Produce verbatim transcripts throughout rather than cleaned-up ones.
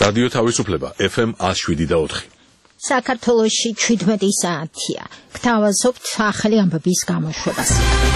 რადიო თავისუფლება ეფ ემ one oh seven და four. საქართველოში seventeen საათია. გთავაზობთ ახალი ამბების გამოშვებას.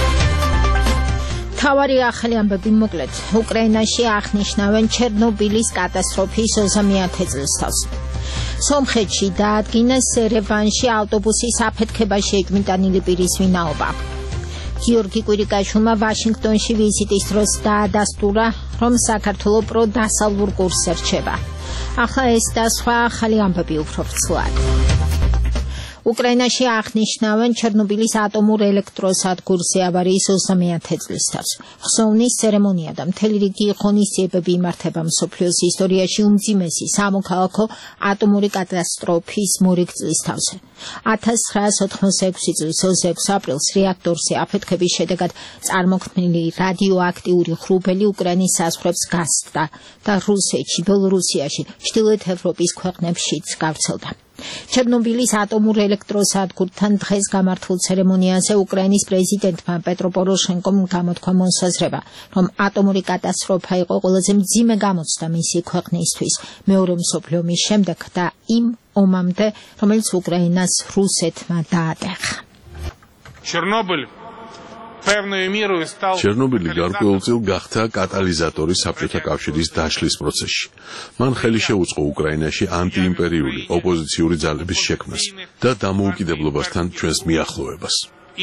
თავარი ახალი ამბები მოკლედ. უკრაინაში აღნიშნავენ ჩერნობილის კატასტროფის ოცდამეათე წლისთავს. სომხეთში დაადგინეს ერევანში ავტობუსის აფეთქებაში ეჭვმიტანილი პირის ვინაობა. გიორგი კვირიკაშვილმა ვაშინგტონში ვიზიტის დროს დაადასტურა, რომ საქართველო პროდასავლურ კურსს ერჩება. ახლა ეს და სხვა ახალი ამბები უფრო ვრცლად. უკრაინაში აღნიშნავენ ჩერნობილის ატომურ ელექტროსადგურზე ავარიის ოცდამეათე წლისთავს. ხსოვნის ცერემონია და მთელი რიგი ღონისძიებები იმართება მსოფლიოს ისტორიაში უმძიმესი სამოქალაქო ატომური კატასტროფის მორიგ წლისთავზე. one thousand nine hundred otkhansmekusi წლის twenty-six აპრილს რეაქტორზე აფეთქების შედეგად წარმოქმნილი რადიოაქტიური ღრუბელი უკრაინის საზღვრებს გასცდა და რუსეთში, ბელორუსიაში, ჩრდილოეთ ევროპის ქვეყნებშიც გავრცელდა. ჩერნობილის ატომურ ელექტროსადგურთან დღეს გამართულ ცერემონიაზე უკრაინის პრეზიდენტმა პეტრო პოროშენკომ გამოთქვა მოსაზრება, რომ ატომური კატასტროფა იყო ყველაზე მძიმე გამოცდა მისი ქვეყნისთვის მეორე მსოფლიო ომის შემდეგ და იმ ომამდე, რომელიც უკრაინას რუსეთმა დაატეხა. ჩერნობილი ჩერნობილი გარკვეულწილ გახდა კატალიზატორი საბჭოთა კავშირის დაშლის პროცესში. მან ხელი შეუწყო უკრაინაში ანტიიმპერიული ოპოზიციური ძალების შექმნას და დამოუკიდებლობასთან ჩვენს მიახლოვებას.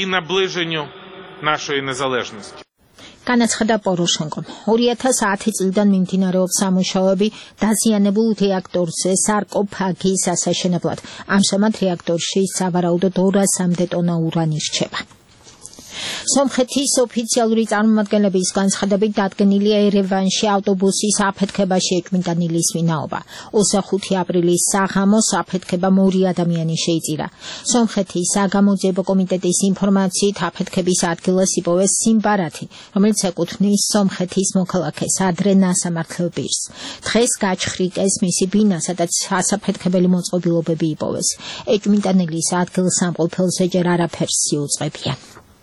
განაცხადა პოროშენკომ. two thousand ten წლიდან მიმდინარეობს სამუშაოები დაზიანებულ რეაქტორზე სარკოფაგის ასაშენებლად. ამჟამად რეაქტორში სავარაუდოდ ორასამდე ტონა ურანი რჩება. სომხეთის ოფიციალური წარმომადგენლების განცხადებით დადგენილია ერევანში ავტობუსის აფეთქებაში ეჭვმიტანილის ვინაობა. twenty-five აპრილის საღამოს აფეთქება ორი ადამიანი შეიწირა. სომხეთის საგამოძიებო კომიტეტის ინფორმაციით აფეთქების ადგილას იპოვეს სიმბარათი, რომელიც ეკუთვნის სომხეთის მოქალაქეს ადრე ნასამართლელ პირს. დღეს გაჩხრიკეს მისი ბინა, სადაც ასაფეთქებელი მოწყობილობები იპოვეს. ეჭვმიტანილის ადგილსამყოფელზე ჯერ არაფერს იუწყებიან.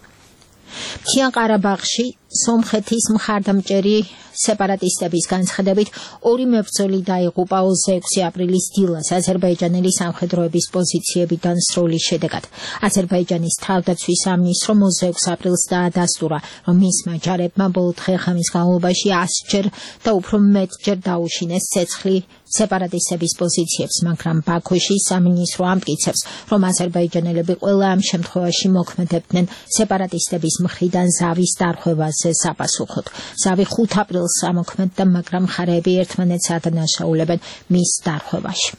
მთიან ყარაბაღში სომხეთის მხარდამჭერი სეპარატისტების განცხადებით ორი მებრძოლი დაიღუპა twenty-six აპრილის დილას აზერბაიჯანელი სამხედროების პოზიციებიდან სროლის შედეგად. აზერბაიჯანის თავდაცვის სამინისტრომ twenty-six აპრილს დაადასტურა, რომ მისმა ჯარებმა ბოლო დღე-ღამის განმავლობაში one hundred ჯერ და უფრო მეტჯერ დაუშინეს ცეცხლი სეპარატისტების პოზიციებს, მაგრამ ბაქოში სამინისტრო ამტკიცებს, რომ აზერბაიჯანელები ყველა ამ შემთხვევაში მოქმედებდნენ სეპარატისტების მხრიდან ზავის დარღვევაზე საპასუხოდ. ზავი five აპრილს ამოქმედდა, მაგრამ მხარეები ერთმანეთს ადანაშაულებენ მის დარღვევაში.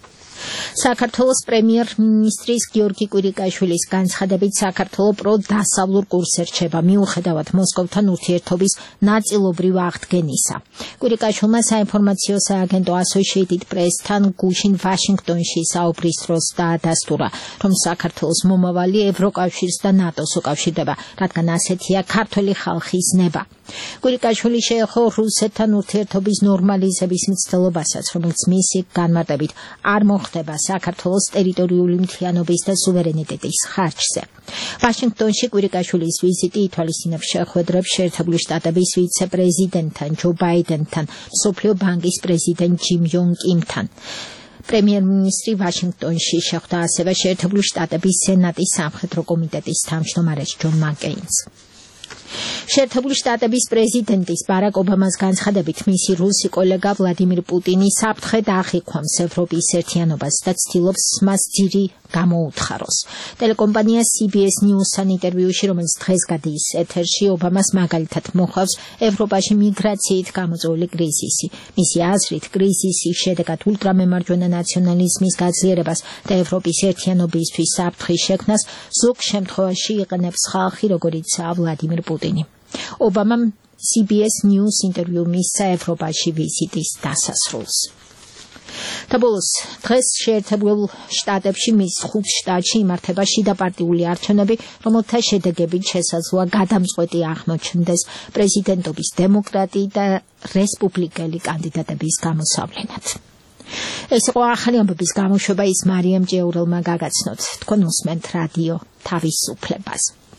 საქართველოს პრემიერ-მინისტრის გიორგი კვირიკაშვილის განცხადებით საქართველო პროდასავლურ კურსს ერჩება მიუხედავად მოსკოვთან ურთიერთობის ნაწილობრივ აღდგენისა. კვირიკაშვილმა საინფორმაციო სააგენტო Associated Press-თან გუშინ ვაშინგტონში საუბრის დროს დაადასტურა, რომ საქართველოს მომავალი ევროკავშირს და ნატოს უკავშირდება, რადგან ასეთია ქართველი ხალხის ნება. კვირიკაშვილი შეეხო რუსეთთან ურთიერთობის ნორმალიზების მცდელობასაც, რომელიც მისი განმარტებით არ მოხდება საქართველოს ტერიტორიული მთლიანობის და სუვერენიტეტის ხარჯზე. ვაშინგტონში კვირიკაშვილის ვიზიტი ითვალისწინებს შეხვედრებს შეერთებული შტატების ვიცე-პრეზიდენტთან ჯო ბაიდენთან, მსოფლიო ბანკის პრეზიდენტ ჯიმ იონ კიმთან. პრემიერ-მინისტრი ვაშინგტონში შეხვდა ასევე შეერთებული შტატების სენატის სამხედრო კომიტეტის თავმჯდომარეს ჯონ მაკეინს. შეერთებული შტატების პრეზიდენტის ბარაკ ობამას განცხადებით მისი რუსი კოლეგა ვლადიმირ პუტინი საფრთხედ აღიქვამს ევროპის ერთიანობას და ცდილობს მას ძირი გამოუთხაროს. ტელეკომპანია C B S News-თან ინტერვიუში, რომელიც დღეს გადის ეთერში, ობამას მაგალითად მოხავს ევროპაში მიგრაციით გამოწვეული კრიზისი. მისი აზრით, კრიზისის შედეგად ულტრამემარჯვენა ნაციონალიზმის გაძლიერებას და ევროპის ერთიანობისთვის საფრთხის შექმნას ზოგ შემთხვევაში იყენებს ხალხი, როგორიცაა ვლადიმირ პუტინი. ობამამ C B S News ინტერვიუ მისცა ევროპაში ვიზიტის დასასრულს. და ბოლოს დღეს შეერთებულ შტატებში მის ხუთ შტატში იმართება შიდაპარტიული არჩევნები, რომელთა შედეგებით შესაძლოა გადამწყვეტი აღმოჩნდეს პრეზიდენტობის დემოკრატი და რესპუბლიკელი კანდიდატების გამოსავლენად. ეს იყო ახალი ამბების გამოშვება, ის მარიამ ჭიაურელმა გაგაცნოთ. თქვენ უსმენთ რადიო თავისუფლებას.